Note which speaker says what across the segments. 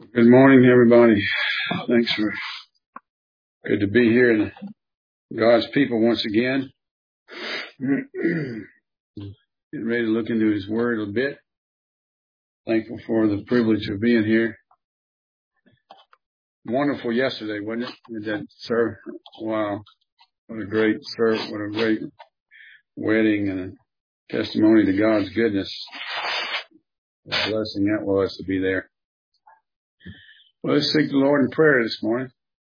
Speaker 1: Good morning, everybody. Thanks for good to be here and God's people once again. Getting ready to look into His Word a bit. Thankful for the privilege of being here. Wonderful yesterday, wasn't it? With that service. Wow. What a great service. What a great wedding and a testimony to God's goodness. What a blessing that was to be there. Well, let's seek the Lord in prayer this morning.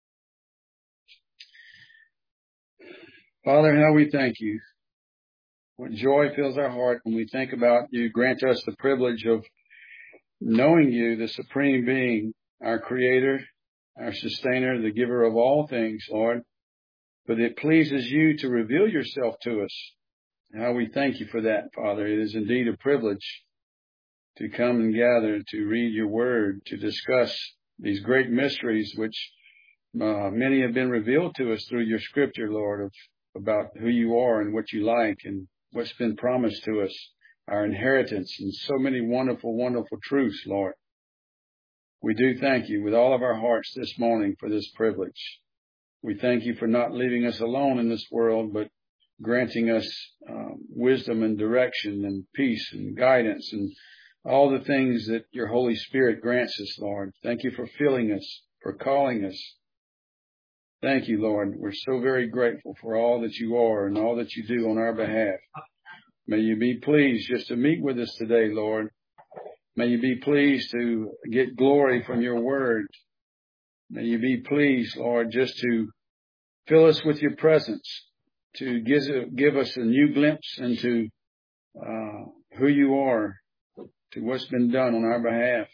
Speaker 1: Father, how we thank you. What joy fills our heart when we think about you. Grant us the privilege of knowing you, the supreme being, our creator, our sustainer, the giver of all things, Lord. But it pleases you to reveal yourself to us. How we thank you for that, Father. It is indeed a privilege to come and gather, to read your word, to discuss these great mysteries which many have been revealed to us through your scripture, Lord, about who you are and what you like and what's been promised to us, our inheritance, and so many wonderful, wonderful truths, Lord. We do thank you with all of our hearts this morning for this privilege. We thank you for not leaving us alone in this world, but granting us wisdom and direction and peace and guidance and all the things that your Holy Spirit grants us, Lord. Thank you for filling us, for calling us. Thank you, Lord. We're so very grateful for all that you are and all that you do on our behalf. May you be pleased just to meet with us today, Lord. May you be pleased to get glory from your word. May you be pleased, Lord, just to fill us with your presence, to give us a new glimpse into who you are, to what's been done on our behalf.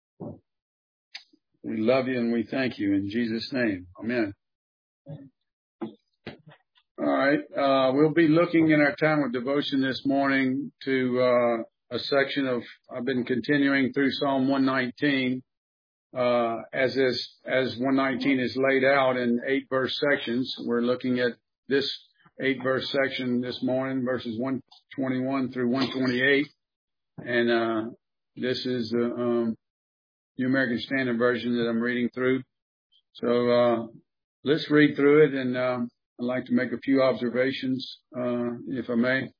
Speaker 1: We love you and we thank you in Jesus' name. Amen. All right. We'll be looking in our time of devotion this morning to a section of, I've been continuing through Psalm 119, as 119 is laid out in 8 verse sections. We're looking at this 8 verse section this morning, verses 121 through 128. And this is the New American Standard Version that I'm reading through. So let's read through it, and I'd like to make a few observations, if I may.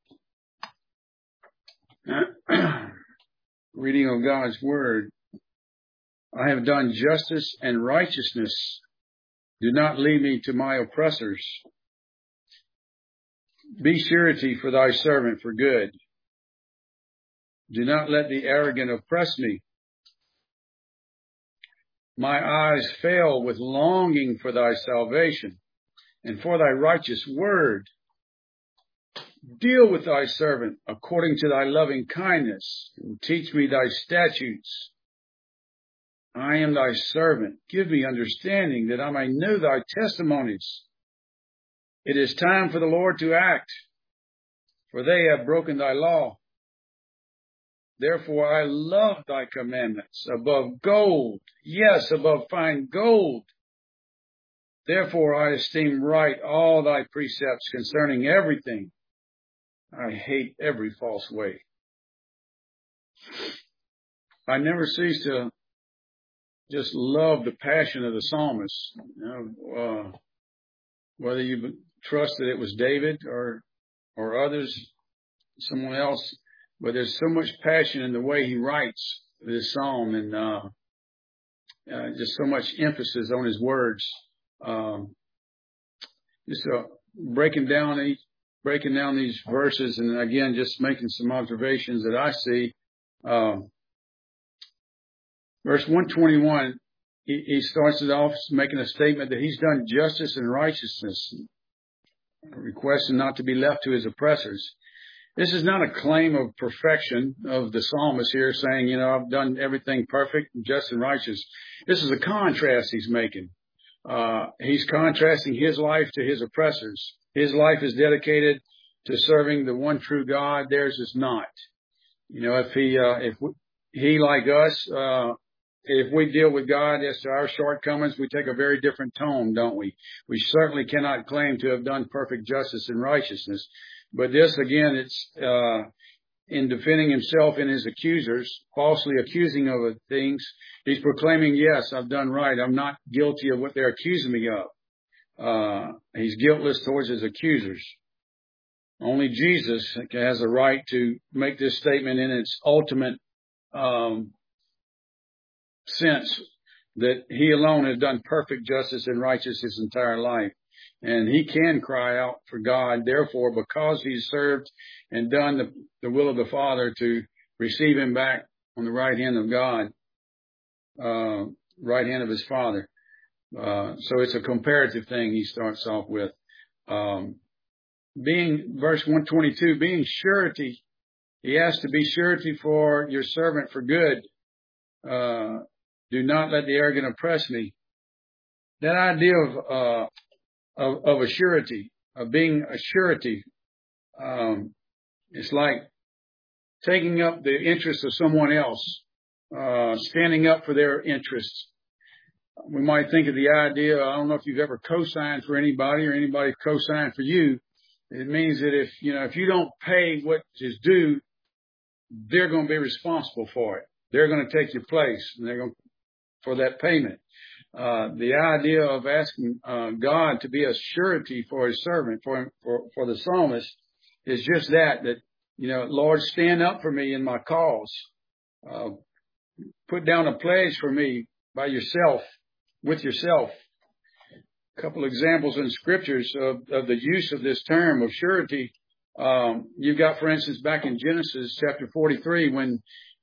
Speaker 1: Reading of God's Word. I have done justice and righteousness. Do not lead me to my oppressors. Be surety for thy servant for good. Do not let the arrogant oppress me. My eyes fail with longing for thy salvation and for thy righteous word. Deal with thy servant according to thy loving kindness, and teach me thy statutes. I am thy servant. Give me understanding that I may know thy testimonies. It is time for the Lord to act, for they have broken thy law. Therefore I love thy commandments above gold, yes, above fine gold. Therefore I esteem right all thy precepts concerning everything. I hate every false way. I never cease to just love the passion of the psalmist. Whether you trust that it was David or others, someone else, but there's so much passion in the way he writes this psalm, and just so much emphasis on his words. Breaking down these verses, and again, just making some observations that I see. Verse 121, he starts it off making a statement that he's done justice and righteousness, requesting not to be left to his oppressors. This is not a claim of perfection of the psalmist here saying, I've done everything perfect, just and righteous. This is a contrast he's making. He's contrasting his life to his oppressors. His life is dedicated to serving the one true God. Theirs is not. If he like us, if we deal with God as to our shortcomings, we take a very different tone, don't we? We certainly cannot claim to have done perfect justice and righteousness. But this, again, in defending himself and his accusers, falsely accusing of things. He's proclaiming, yes, I've done right. I'm not guilty of what they're accusing me of. He's guiltless towards his accusers. Only Jesus has a right to make this statement in its ultimate sense, that he alone has done perfect justice and righteousness his entire life. And he can cry out for God, therefore, because he's served and done the will of the Father, to receive him back on the right hand of God, right hand of his Father. So it's a comparative thing he starts off with. Being, verse 122, being surety, he has to be surety for your servant for good. Do not let the arrogant oppress me. That idea of a surety, of being a surety, it's like taking up the interests of someone else, standing up for their interests. We might think of the idea, I don't know if you've ever co-signed for anybody or anybody co-signed for you. It means that if you don't pay what is due, they're going to be responsible for it. They're going to take your place, and they're going for that payment. The idea of asking God to be a surety for his servant, for the psalmist, is just that, Lord, stand up for me in my cause. Put down a pledge for me by yourself, with yourself. A couple examples in scriptures of the use of this term of surety. You've got, for instance, back in Genesis chapter 43, when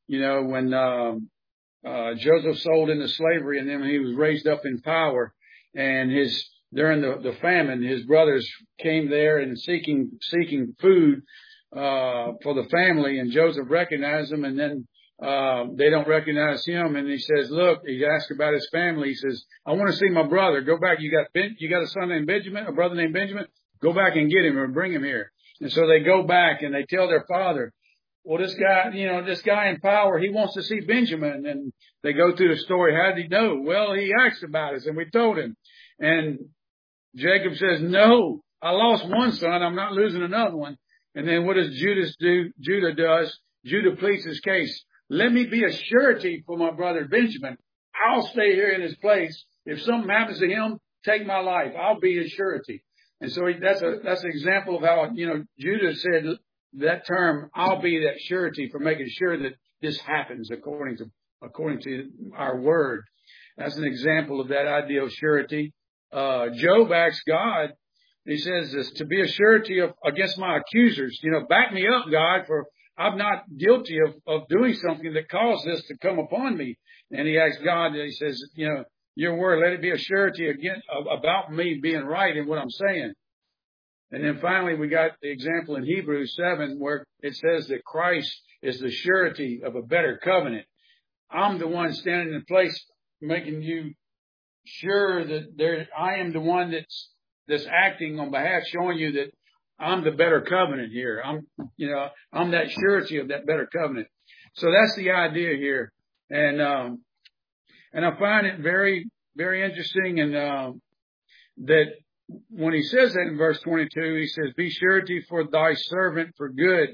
Speaker 1: Joseph sold into slavery, and then when he was raised up in power, and during the famine, his brothers came there and seeking food for the family, and Joseph recognized them, and then they don't recognize him, and he says, look, he asked about his family. He says, I want to see my brother. Go back. You got a son named Benjamin, a brother named Benjamin? Go back and get him or bring him here. And so they go back and they tell their father, well, this guy in power, he wants to see Benjamin. And they go through the story. How did he know? Well, he asked about us and we told him. And Jacob says, no, I lost one son. I'm not losing another one. And then what does Judah do? Judah pleads his case. Let me be a surety for my brother Benjamin. I'll stay here in his place. If something happens to him, take my life. I'll be his surety. And so that's an example of how, Judah said that term, I'll be that surety, for making sure that this happens according to our word. That's an example of that idea of surety. Job asks God, he says this, to be a surety against my accusers. Back me up, God, for I'm not guilty of doing something that caused this to come upon me. And he asks God, he says, your word, let it be a surety again about me being right in what I'm saying. And then finally, we got the example in Hebrews 7 where it says that Christ is the surety of a better covenant. I'm the one standing in place, making you sure that I am the one that's acting on behalf, showing you that I'm the better covenant here. I'm that surety of that better covenant. So that's the idea here. And I find it very, very interesting. And, that when he says that in verse 22, he says, be surety for thy servant for good.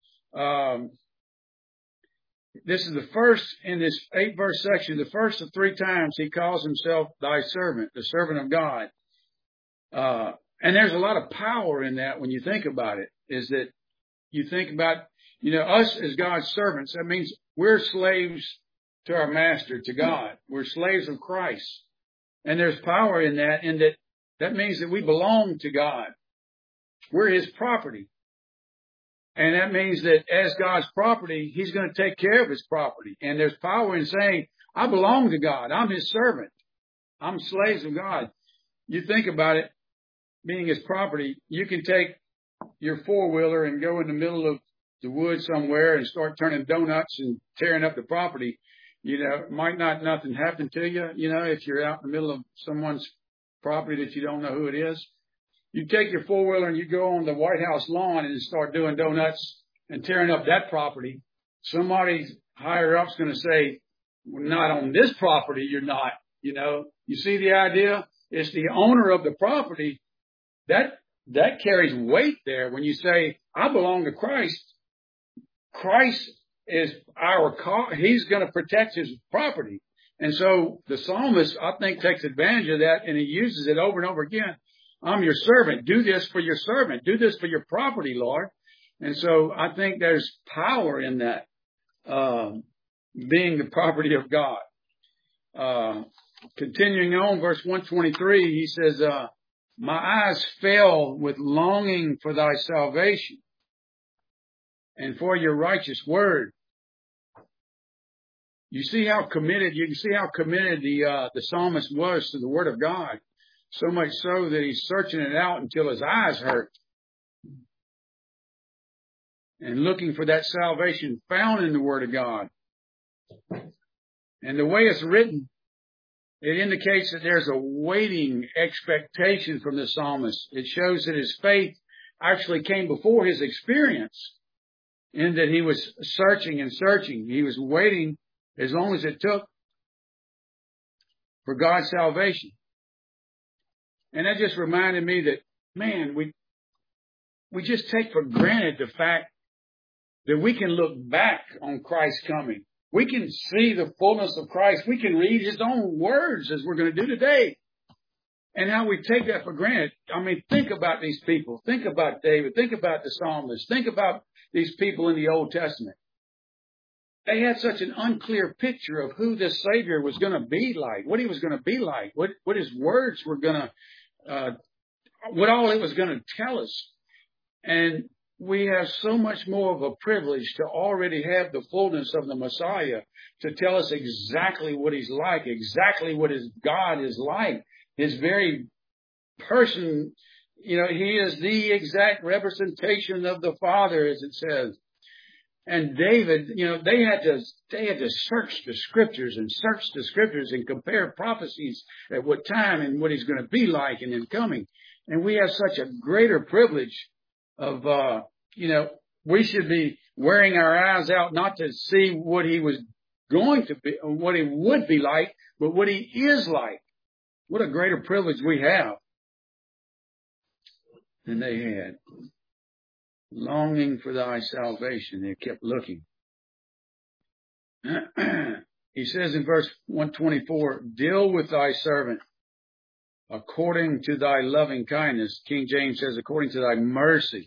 Speaker 1: This is the first in this 8-verse section, the first of 3 times he calls himself thy servant, the servant of God. And there's a lot of power in that when you think about it, is that you think about, us as God's servants. That means we're slaves to our master, to God. We're slaves of Christ. And there's power in that means that we belong to God. We're his property. And that means that as God's property, he's going to take care of his property. And there's power in saying, I belong to God. I'm his servant. I'm slaves of God. You think about it, being his property, you can take your 4-wheeler and go in the middle of the woods somewhere and start turning donuts and tearing up the property. Might not nothing happen to you, if you're out in the middle of someone's property that you don't know who it is. You take your 4-wheeler and you go on the White House lawn and start doing donuts and tearing up that property. Somebody higher up's going to say, well, not on this property, you're not, You see the idea? It's the owner of the property that carries weight there. When you say, I belong to Christ, Christ is He's going to protect his property. And so the psalmist, I think, takes advantage of that, and he uses it over and over again. I'm your servant. Do this for your servant. Do this for your property, Lord. And so I think there's power in that, being the property of God. Continuing on, verse 123, he says, my eyes fell with longing for thy salvation and for your righteous word. You can see how committed the psalmist was to the word of God. So much so that he's searching it out until his eyes hurt. And looking for that salvation found in the word of God. And the way it's written, it indicates that there's a waiting expectation from the psalmist. It shows that his faith actually came before his experience, in that he was searching and searching. He was waiting as long as it took for God's salvation. And that just reminded me that, man, we just take for granted the fact that we can look back on Christ's coming. We can see the fullness of Christ. We can read his own words, as we're going to do today. And how we take that for granted. I mean, think about these people. Think about David. Think about the psalmist. Think about these people in the Old Testament. They had such an unclear picture of who this Savior was going to be like, what he was going to be like, what his words were going to, what all it was going to tell us. And we have so much more of a privilege to already have the fullness of the Messiah to tell us exactly what he's like, exactly what his God is like. His very person, he is the exact representation of the Father, as it says. And David, they had to search the scriptures and compare prophecies at what time and what he's going to be like and in coming. And we have such a greater privilege of, we should be wearing our eyes out not to see what he was going to be, what he would be like, but what he is like. What a greater privilege we have than they had. Longing for thy salvation. They kept looking. He says in verse 124, deal with thy servant according to thy loving kindness. King James says, according to thy mercy.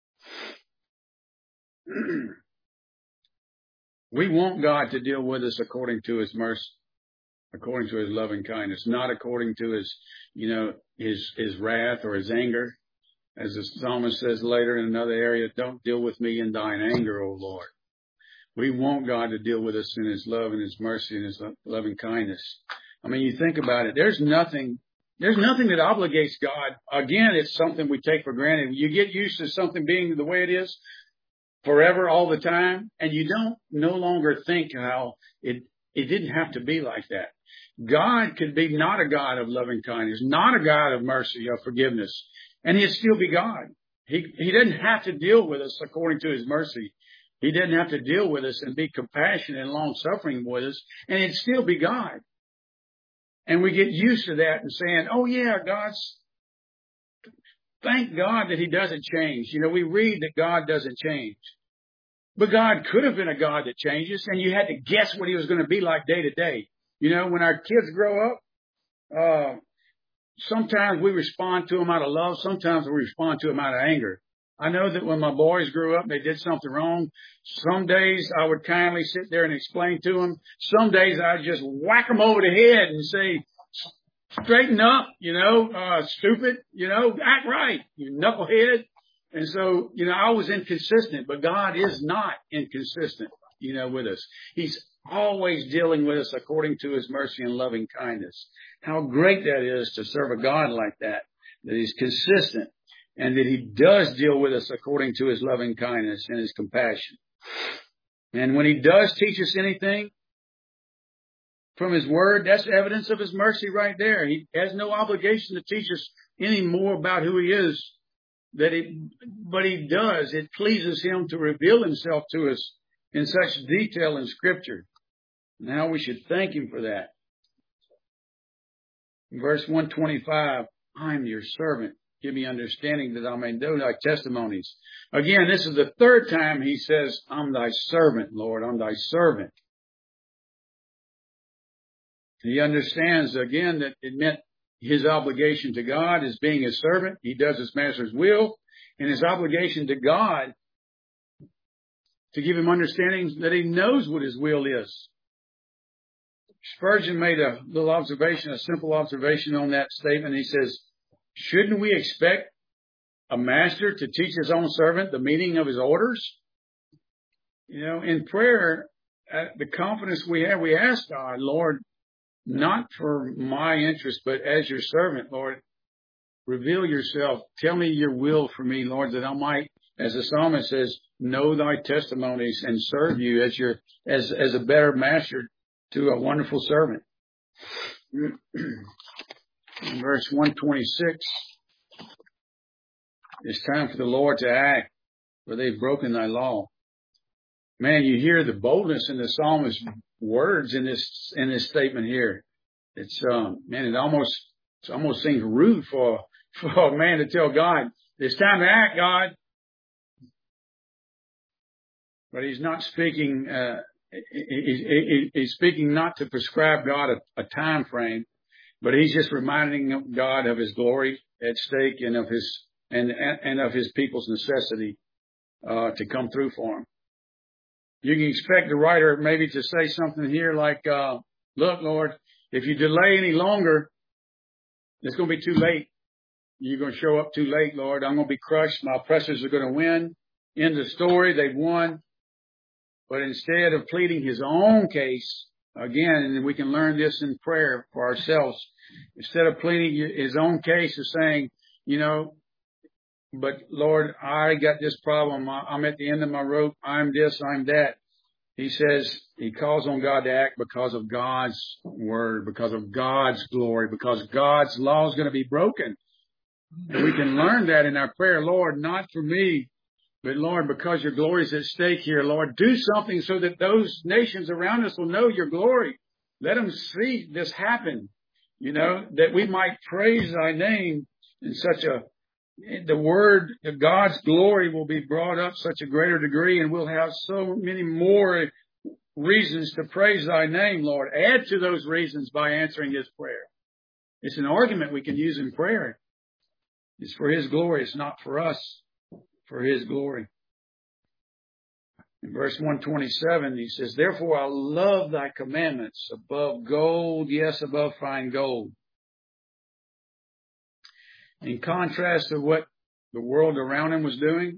Speaker 1: We want God to deal with us according to his mercy, according to his loving kindness, not according to his, his wrath or his anger. As the psalmist says later in another area, don't deal with me in thine anger, O Lord. We want God to deal with us in his love and his mercy and his loving kindness. I mean, you think about it. There's nothing that obligates God. Again, it's something we take for granted. You get used to something being the way it is forever, all the time, and you don't no longer think how it didn't have to be like that. God could be not a God of loving kindness, not a God of mercy, of forgiveness, and he'd still be God. He doesn't have to deal with us according to his mercy. He doesn't have to deal with us and be compassionate and long-suffering with us, and it'd still be God. And we get used to that and saying, oh yeah, thank God that he doesn't change. We read that God doesn't change. But God could have been a God that changes, and you had to guess what he was going to be like day to day. When our kids grow up, sometimes we respond to them out of love. Sometimes we respond to them out of anger. I know that when my boys grew up and they did something wrong, some days I would kindly sit there and explain to them. Some days I'd just whack them over the head and say, straighten up, stupid, act right, you knucklehead. And so, I was inconsistent, but God is not inconsistent, with us. He's always dealing with us according to his mercy and loving kindness. How great that is to serve a God like that he's consistent and that he does deal with us according to his loving kindness and his compassion. And when he does teach us anything from his word, that's evidence of his mercy right there. He has no obligation to teach us any more about who he is, but he does. It pleases him to reveal himself to us in such detail in Scripture. Now we should thank him for that. In verse 125, I'm your servant. Give me understanding that I may know thy testimonies. Again, this is the third time he says, I'm thy servant, Lord. I'm thy servant. He understands again that it meant his obligation to God is being his servant. He does his master's will, and his obligation to God to give him understanding that he knows what his will is. Spurgeon made a little observation, a simple observation on that statement. He says, shouldn't we expect a master to teach his own servant the meaning of his orders? You know, in prayer, the confidence we have, we ask God, Lord, not for my interest, but as your servant, Lord, reveal yourself. Tell me your will for me, Lord, that I might, as the psalmist says, know thy testimonies and serve you as a better master to a wonderful servant. In verse 126, it's time for the Lord to act, for they've broken thy law. Man, you hear the boldness in the psalmist's words in this statement here. It's man, it almost seems rude for a man to tell God, it's time to act, God. But he's not speaking. He's speaking not to prescribe God a time frame, but he's just reminding God of his glory at stake and of his people's necessity to come through for him. You can expect the writer maybe to say something here like, look, Lord, if you delay any longer, it's going to be too late. You're going to show up too late, Lord. I'm going to be crushed. My oppressors are going to win. End of story. They've won. But instead of pleading his own case, again, and we can learn this in prayer for ourselves, instead of pleading his own case of saying, you know, but Lord, I got this problem. I'm at the end of my rope. I'm this, I'm that. He says, he calls on God to act because of God's word, because of God's glory, because God's law is going to be broken. And we can learn that in our prayer, Lord, not for me, but Lord, because your glory is at stake here, Lord, do something so that those nations around us will know your glory. Let them see this happen, you know, that we might praise thy name in the word of God's glory will be brought up such a greater degree, and we'll have so many more reasons to praise thy name, Lord. Add to those reasons by answering his prayer. It's an argument we can use in prayer. It's for his glory. It's not for us, for his glory. In verse 127, he says, therefore I love thy commandments above gold, yes, above fine gold. In contrast to what the world around him was doing,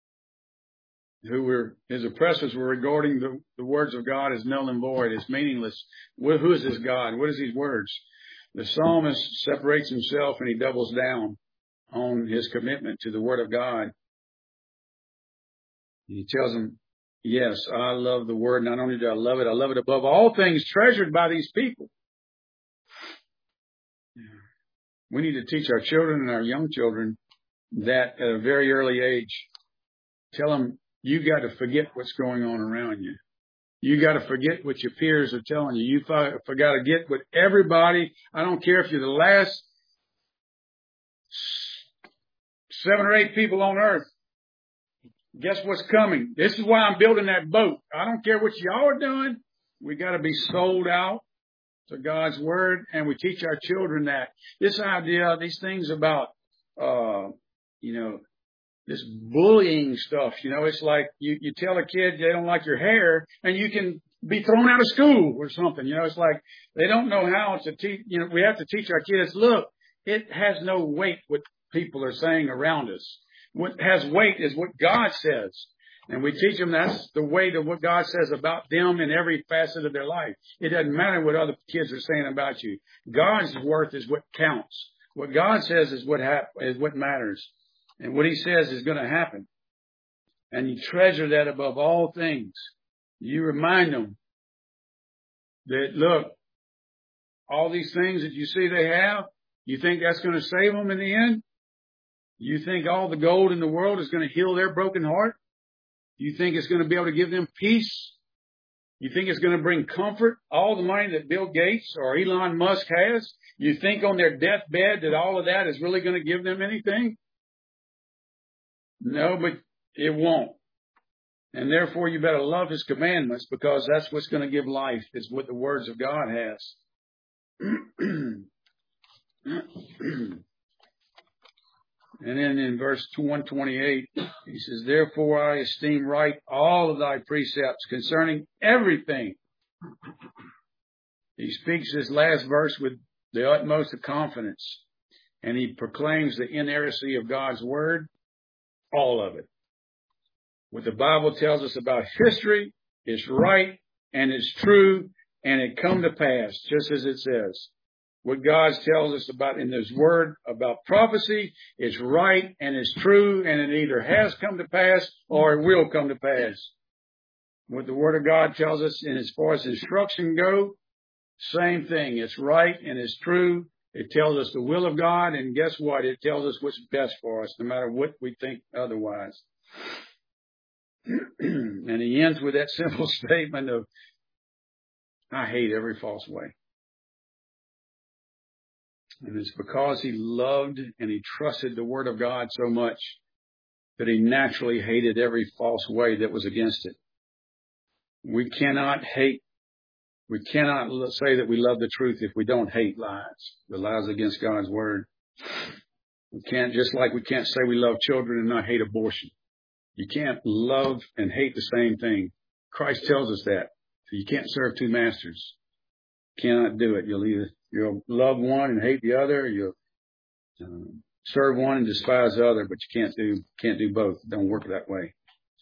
Speaker 1: his oppressors were regarding the words of God as null and void, as meaningless. Who is this God? What is these words? The psalmist separates himself and he doubles down on his commitment to the word of God. He tells them, yes, I love the word. Not only do I love it above all things treasured by these people. We need to teach our children and our young children that at a very early age. Tell them, you got to forget what's going on around you. You got to forget what your peers are telling you. You got to get what everybody, I don't care if you're the last 7 or 8 people on earth. Guess what's coming? This is why I'm building that boat. I don't care what y'all are doing. We got to be sold out to God's word, and we teach our children that. This idea, these things about, this bullying stuff, it's like you tell a kid they don't like your hair and you can be thrown out of school or something. It's like they don't know how to teach. We have to teach our kids, look, it has no weight what people are saying around us. What has weight is what God says. And we teach them that's the weight of what God says about them in every facet of their life. It doesn't matter what other kids are saying about you. God's worth is what counts. What God says is what matters. And what he says is going to happen. And you treasure that above all things. You remind them that, look, all these things that you see they have, you think that's going to save them in the end? You think all the gold in the world is going to heal their broken heart? You think it's going to be able to give them peace? You think it's going to bring comfort? All the money that Bill Gates or Elon Musk has? You think on their deathbed that all of that is really going to give them anything? No, but it won't. And therefore you better love his commandments, because that's what's going to give life, is what the words of God has. And then in verse 128, he says, therefore I esteem right all of thy precepts concerning everything. He speaks this last verse with the utmost of confidence, and he proclaims the inerrancy of God's word, all of it. What the Bible tells us about history is right and it's true, and it come to pass, just as it says. What God tells us about in His Word about prophecy is right and it's true, and it either has come to pass or it will come to pass. What the Word of God tells us, and as far as instruction go, same thing. It's right and it's true. It tells us the will of God, and guess what? It tells us what's best for us, no matter what we think otherwise. And he ends with that simple statement of, I hate every false way. And it's because he loved and he trusted the Word of God so much that he naturally hated every false way that was against it. We cannot say that we love the truth if we don't hate lies, the lies against God's Word. We can't, just like we can't say we love children and not hate abortion. You can't love and hate the same thing. Christ tells us that. So you can't serve two masters. You cannot do it. You'll love one and hate the other. You'll serve one and despise the other, but you can't do both. It don't work that way.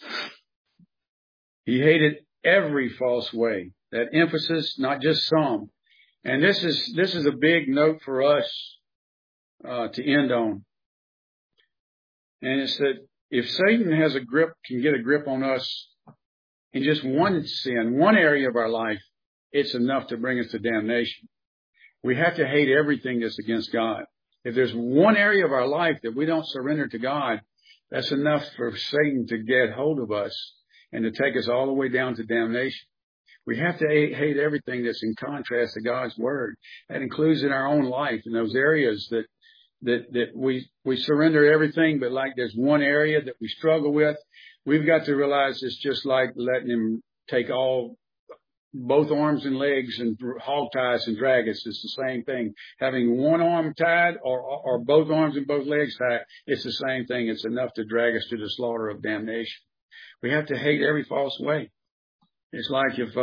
Speaker 1: He hated every false way. That emphasis, not just some. And this is a big note for us to end on. And it's that if Satan can get a grip on us in just one sin, one area of our life, it's enough to bring us to damnation. We have to hate everything that's against God. If there's one area of our life that we don't surrender to God, that's enough for Satan to get hold of us and to take us all the way down to damnation. We have to hate everything that's in contrast to God's Word. That includes in our own life, in those areas that we surrender everything, but like there's one area that we struggle with. We've got to realize it's just like letting him take both arms and legs and hog ties and drag us. It's the same thing. Having one arm tied or both arms and both legs tied, it's the same thing. It's enough to drag us to the slaughter of damnation. We have to hate every false way. It's like if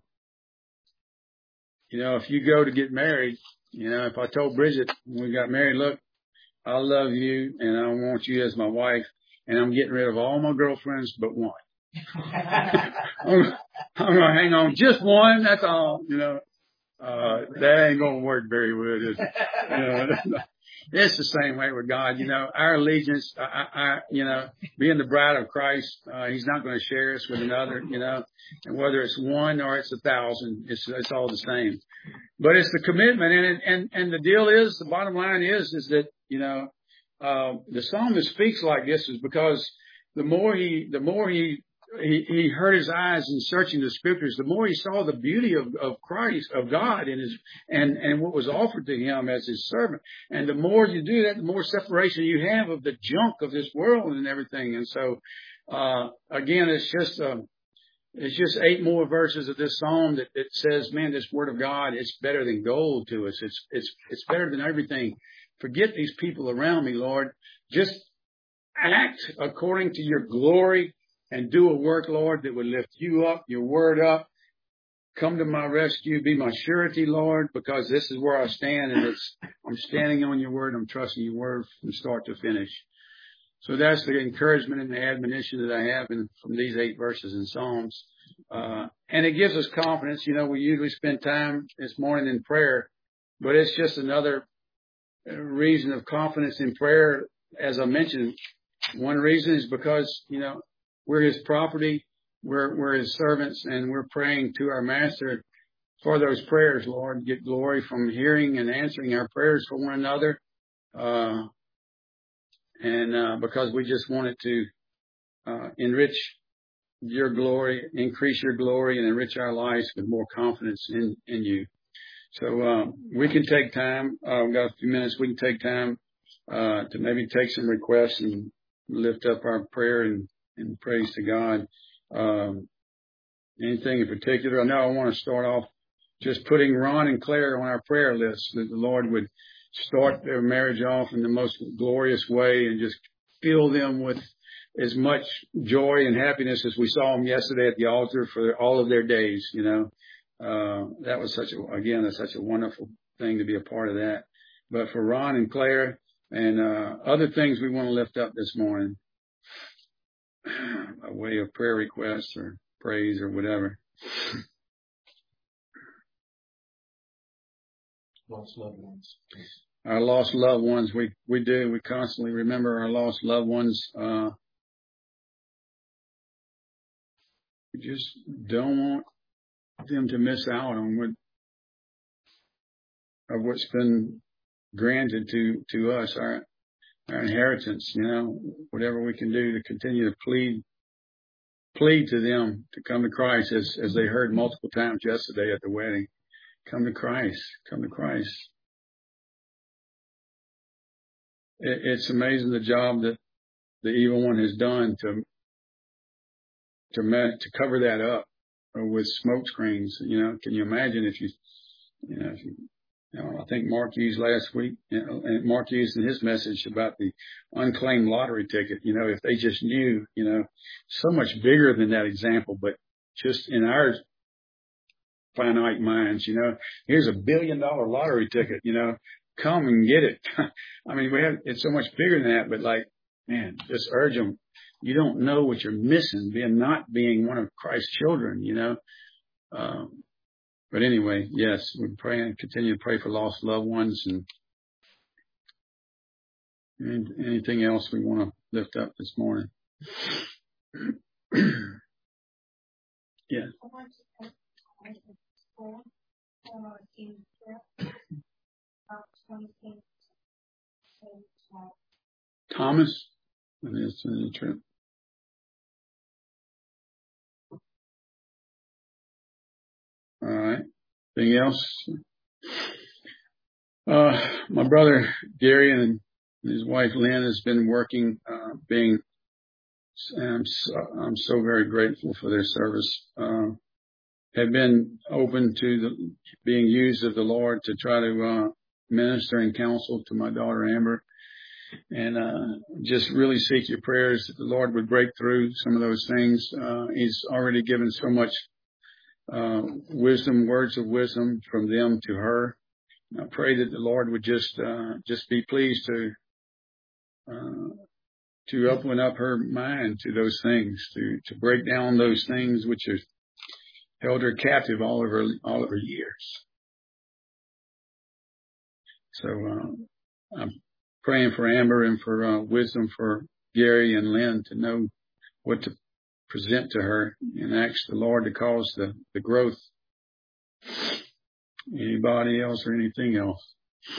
Speaker 1: you go to get married, if I told Bridget when we got married, look, I love you and I want you as my wife, and I'm getting rid of all my girlfriends but one. I'm going to hang on just one. That's all, that ain't going to work very well. It's the same way with God. Our allegiance, being the bride of Christ, He's not going to share us with another, and whether it's one or it's 1,000, it's all the same. But it's the commitment. And the deal is, the bottom line is that, the psalmist speaks like this is because the more he hurt his eyes in searching the scriptures, the more he saw the beauty of Christ, of God, and what was offered to him as his servant. And the more you do that, the more separation you have of the junk of this world and everything. And so, again, it's just 8 more verses of this psalm that says, man, this Word of God, it's better than gold to us. It's better than everything. Forget these people around me, Lord. Just act according to your glory and do a work, Lord, that would lift you up, your Word up. Come to my rescue. Be my surety, Lord, because this is where I stand, and I'm standing on your Word. I'm trusting your Word from start to finish. So that's the encouragement and the admonition that I have from these 8 verses in Psalms. And it gives us confidence. We usually spend time this morning in prayer, but it's just another reason of confidence in prayer. As I mentioned, one reason is because, we're His property, we're His servants, and we're praying to our Master for those prayers, Lord. Get glory from hearing and answering our prayers for one another. And because we just wanted to enrich your glory, increase your glory, and enrich our lives with more confidence in you. So we can take time. We've got a few minutes. We can take time to maybe take some requests and lift up our prayer and praise to God. Anything in particular? I know I want to start off just putting Ron and Claire on our prayer list, that the Lord would start their marriage off in the most glorious way and just fill them with as much joy and happiness as we saw them yesterday at the altar for all of their days. That was such a wonderful thing to be a part of that. But for Ron and Claire and other things we want to lift up this morning, a way of prayer requests or praise or whatever.
Speaker 2: Lost loved ones.
Speaker 1: Our lost loved ones, we do. We constantly remember our lost loved ones. We just don't want them to miss out on what's been granted to us, our inheritance. Whatever we can do to continue to plead to them to come to Christ, as they heard multiple times yesterday at the wedding. Come to Christ. Come to Christ. It's amazing the job that the evil one has done to cover that up with smoke screens. Can you imagine I think Mark used last week, and Mark used in his message about the unclaimed lottery ticket. If they just knew, so much bigger than that example, but just in our finite minds, here's $1 billion lottery ticket, come and get it. I mean, it's so much bigger than that, but just urge them. You don't know what you're missing not being one of Christ's children, But anyway, yes, we pray and continue to pray for lost loved ones and anything else we want to lift up this morning. Yeah. Thomas, it's in the trip. All right. Anything else? My brother Gary and his wife Lynn has been working, I'm so very grateful for their service. Have been open to being used of the Lord to try to minister and counsel to my daughter Amber, and just really seek your prayers that the Lord would break through some of those things. He's already given so much wisdom, words of wisdom from them to her. I pray that the Lord would just be pleased to open up her mind to those things, to break down those things which have held her captive all of her years. So I'm praying for Amber and for wisdom for Gary and Lynn to know what to present to her, and ask the Lord to cause the growth. Anybody else or anything else?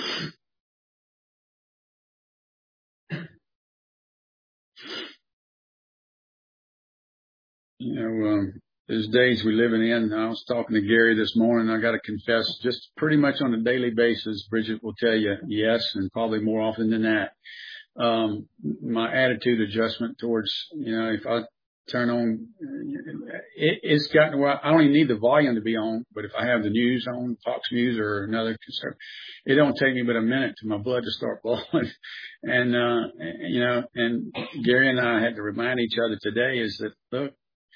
Speaker 1: There's days we're living in. I was talking to Gary this morning. I got to confess, just pretty much on a daily basis, Bridget will tell you yes, and probably more often than that. My attitude adjustment towards, if I turn on, it's gotten, well, I don't even need the volume to be on, but if I have the news on, Fox News or another, it don't take me but a minute to my blood to start boiling. And, and Gary and I had to remind each other today is that, look,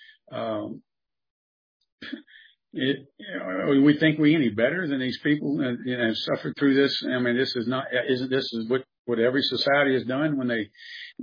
Speaker 1: we think we any better than these people have suffered through this. I mean, this is what every society has done when they,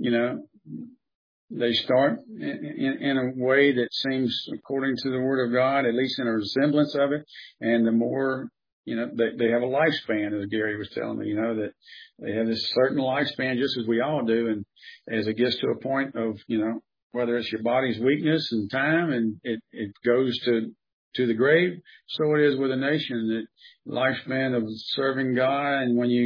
Speaker 1: they start in a way that seems according to the Word of God, at least in a resemblance of it. And the more, they have a lifespan, as Gary was telling me, that they have this certain lifespan just as we all do. And as it gets to a point of, whether it's your body's weakness and time and it goes to the grave, so it is with a nation, that lifespan of serving God. And when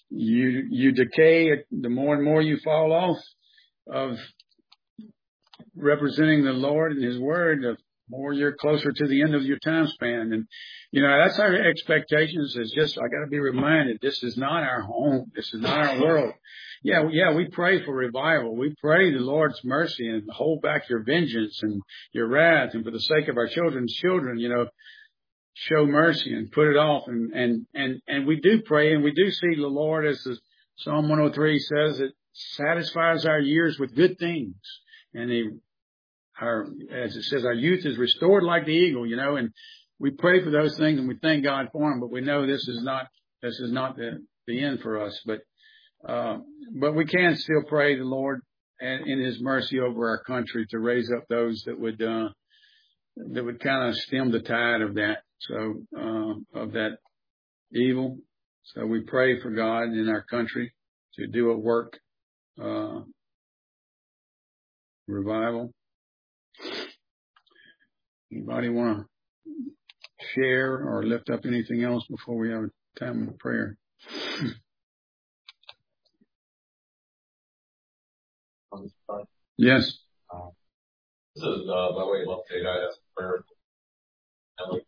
Speaker 1: you decay, the more and more you fall off of representing the Lord and His Word, the more you're closer to the end of your time span. And, that's our expectations. Is just, I got to be reminded, this is not our home. This is not our world. Yeah, we pray for revival. We pray the Lord's mercy and hold back your vengeance and your wrath. And for the sake of our children's children, show mercy and put it off. And we do pray, and we do see the Lord, as the Psalm 103 says, it satisfies our years with good things. And as it says, our youth is restored like the eagle, and we pray for those things and we thank God for them, but we know this is not the end for us. But we can still pray the Lord and in His mercy over our country to raise up those that would kind of stem the tide of that. So, of that evil. So we pray for God in our country to do a work, revival. Anybody want to share or lift up anything else before we have a time of prayer? Yes.
Speaker 2: This is by way of update. I asked prayer for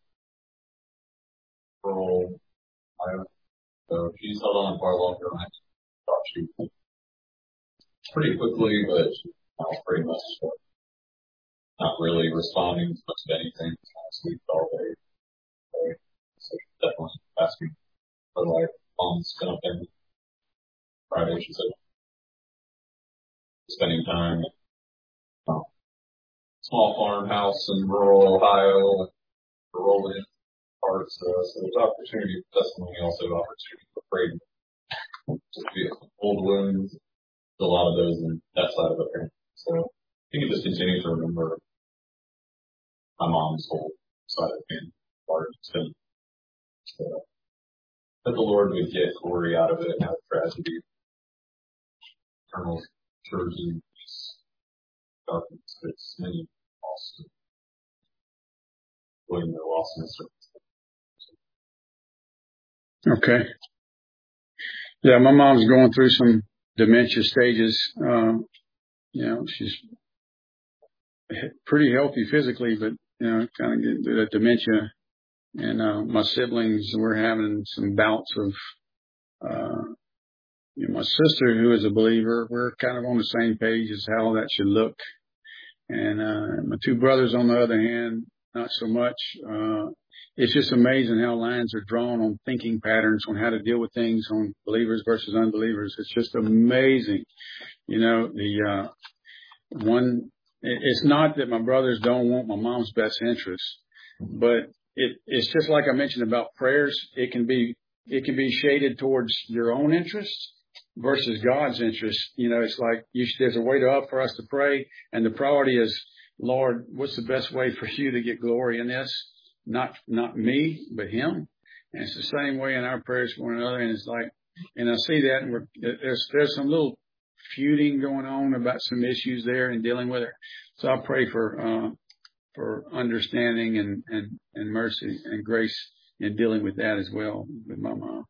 Speaker 2: rural Iowa. So she's held on far longer than I thought she would. Pretty quickly, but she's pretty much not really responding to much of anything. Sleep all day. So definitely asking for life. Mom's been up in Friday. She said spending time at a small farmhouse in rural Ohio, rural parts. So there's opportunity for testimony, also opportunity for prayer. Just be old wounds, a lot of those in that side of the family. So you can just continue to remember my mom's whole side of the family, large extent. So that the Lord would get glory out of it and out of tragedy. Eternal surety, peace, darkness, it's many lost, avoiding their loss in a certain.
Speaker 1: Okay. Yeah, my mom's going through some dementia stages. She's pretty healthy physically, but, kind of getting through that dementia. And, my siblings were having some bouts of, my sister, who is a believer, we're kind of on the same page as how that should look. And, my two brothers, on the other hand, not so much. It's just amazing how lines are drawn on thinking patterns on how to deal with things on believers versus unbelievers. It's just amazing. It's not that my brothers don't want my mom's best interest, but it's just like I mentioned about prayers. It can be shaded towards your own interests versus God's interest. It's like there's a way for us to pray, and the priority is, Lord, what's the best way for you to get glory in this? Not me, but Him. And it's the same way in our prayers for one another. And it's like, and I see that, and there's some little feuding going on about some issues there and dealing with it. So I pray for understanding and mercy and grace in dealing with that as well with my mom.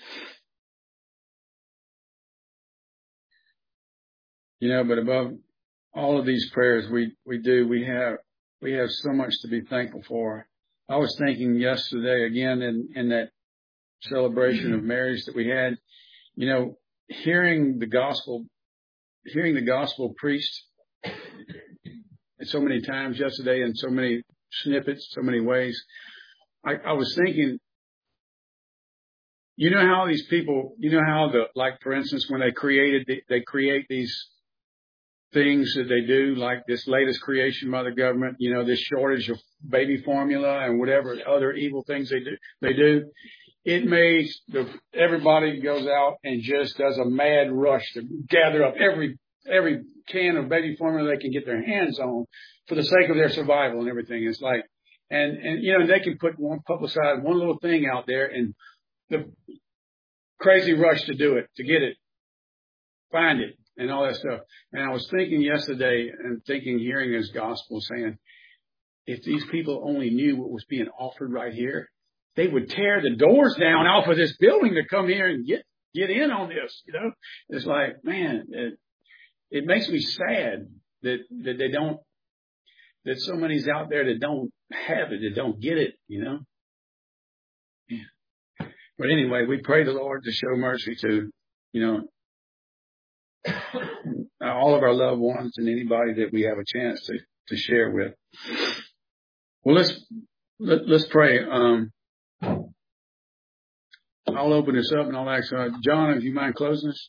Speaker 1: But above all of these prayers we have so much to be thankful for. I was thinking yesterday again in that celebration of marriage that we had, hearing the gospel preached so many times yesterday in so many snippets, so many ways. I was thinking, how these people, like for instance, when they create these things that they do, like this latest creation by the government, this shortage of baby formula and whatever other evil things they do. It makes everybody goes out and just does a mad rush to gather up every can of baby formula they can get their hands on for the sake of their survival and everything. It's like, and they can publicize one little thing out there, and the crazy rush to do it, to get it, find it, and all that stuff. And I was thinking yesterday hearing this gospel saying, if these people only knew what was being offered right here, they would tear the doors down off of this building to come here and get in on this. It's like, man, it makes me sad that they don't There's so many's out there that don't have it, that don't get it, you know. Yeah. But anyway, we pray the Lord to show mercy to, you know, all of our loved ones and anybody that we have a chance to share with. Well, let's pray. I'll open this up and I'll ask John, if you mind closing us.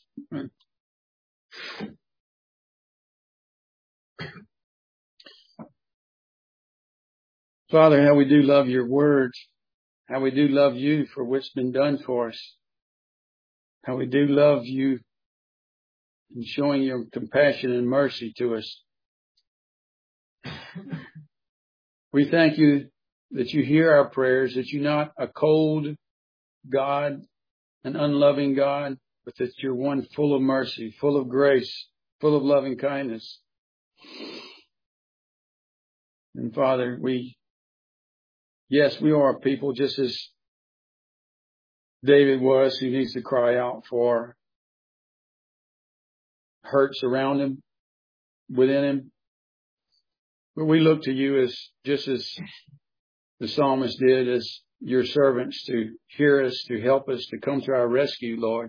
Speaker 1: Father, how we do love your words, how we do love you for what's been done for us, how we do love you in showing your compassion and mercy to us. We thank you that you hear our prayers, that you're not a cold God, an unloving God, but that you're one full of mercy, full of grace, full of loving kindness. And Father, we are a people just as David was, who needs to cry out for hurts around him, within him. But we look to you as just as the psalmist did, as your servants, to hear us, to help us, to come to our rescue, Lord.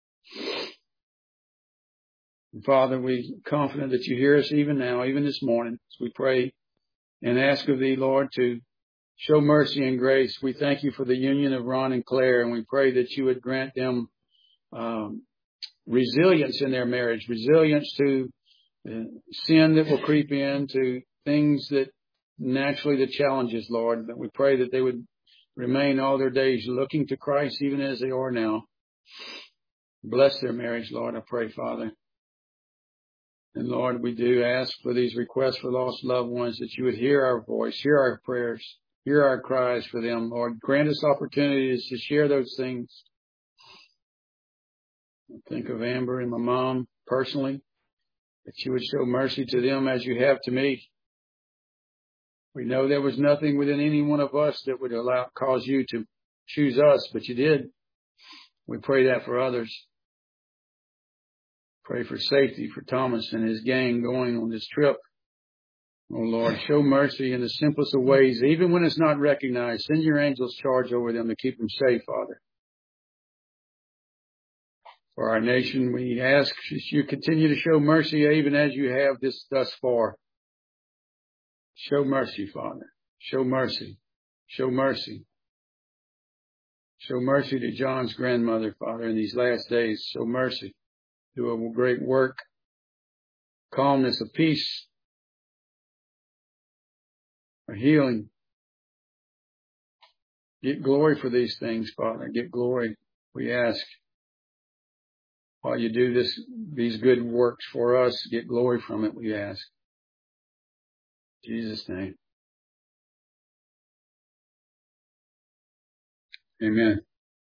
Speaker 1: And Father, we're confident that you hear us even now, even this morning, as we pray and ask of thee, Lord, to show mercy and grace. We thank you for the union of Ron and Claire, and we pray that you would grant them resilience in their marriage, resilience to sin that will creep in, to things that naturally the challenges, Lord. But we pray that they would remain all their days looking to Christ, even as they are now. Bless their marriage, Lord, I pray, Father. And Lord, we do ask for these requests for lost loved ones, that you would hear our voice, hear our prayers, hear our cries for them, Lord. Grant us opportunities to share those things. I think of Amber and my mom personally, that you would show mercy to them as you have to me. We know there was nothing within any one of us that would cause you to choose us, but you did. We pray that for others. Pray for safety for Thomas and his gang going on this trip. Oh Lord, show mercy in the simplest of ways, even when it's not recognized. Send your angels charge over them to keep them safe, Father. For our nation, we ask that you continue to show mercy even as you have this thus far. Show mercy, Father. Show mercy. Show mercy. Show mercy to John's grandmother, Father, in these last days. Show mercy. Do a great work. Calmness, of peace, a healing. Get glory for these things, Father. Get glory. We ask. While you do these good works for us, get glory from it, we ask. In Jesus' name. Amen.